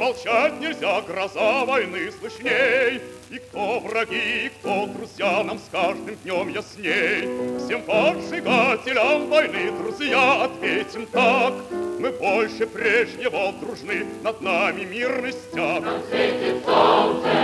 молчать нельзя, гроза войны слышней. И кто враги, и кто друзья, нам с каждым днем ясней. Всем поджигателям войны, друзья, ответим так: мы больше прежнего дружны, над нами мирный стяг. Нам светит солнце,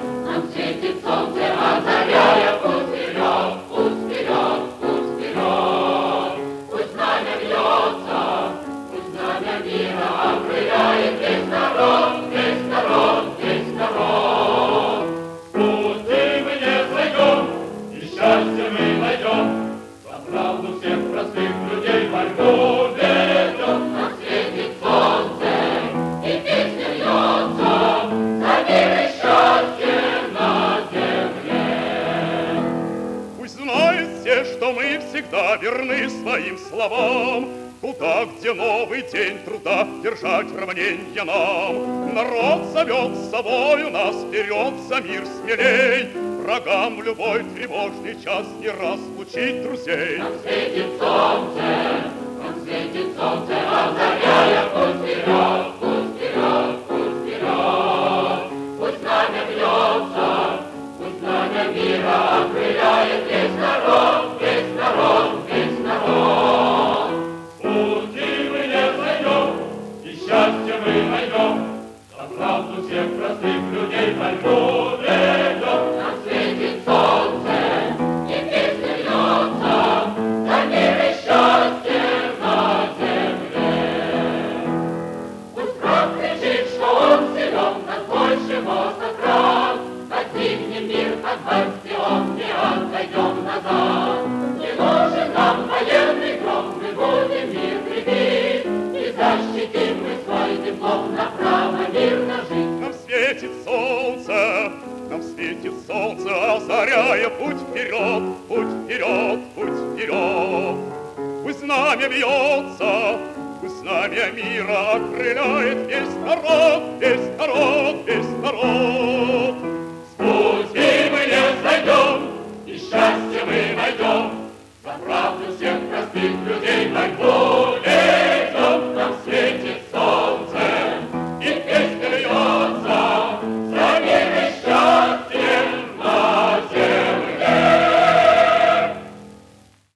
озаряя путь вперед, путь вперед, путь вперед. Пусть знамя бьется, пусть знамя мира окрыляет весь народ, весь народ, весь народ. Пути мы не сойдем, и счастье мы найдем, за правду всех простых людей борьбу ведем. Нам светит солнце, и песня льется, за мир и счастье на земле. Пусть знают все, что мы всегда верны своим словам. Туда, где новый день труда, держать равненье нам. Народ зовет с собою нас вперед, за мир смелей. Врагам в любой тревожный час не разлучить друзей. Нам светит солнце, озаряя путь вперед, путь вперед, путь вперед. Пусть знамя бьется, пусть знамя мира окрыляет весь народ, весь народ, весь народ. Пути мы не сойдем, и счастье мы найдем, за правду всех простых людей борьбу ведем. Нам светит солнце, и песня льется, за мир и счастье на земле. Пусть враг кричит, что он силен, нас больше крат. Достигнем мир, как бастион, не отойдем назад. Не нужен нам военный гром, мы будем мир крепить, и защитим мы свой диплом на право мирно жить. Нам светит солнце, озаряя путь вперед, путь вперед, путь вперед. Пусть знамя бьется, пусть знамя мира окрыляет весь народ, весь народ, весь народ. С пути мы не сойдем, и счастье мы найдем, за правду всех простых людей борьбу